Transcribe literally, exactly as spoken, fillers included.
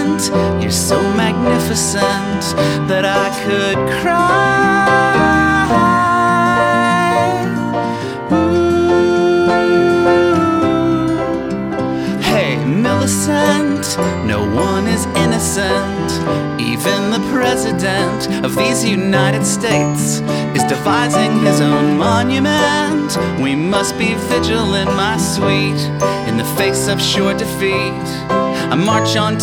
president, you're so magnificent that I could cry. Ooh. Hey, Millicent, no one is innocent. Even the president of these United States is devising his own monument. We must be vigilant, my sweet, in the face of sure defeat. I march on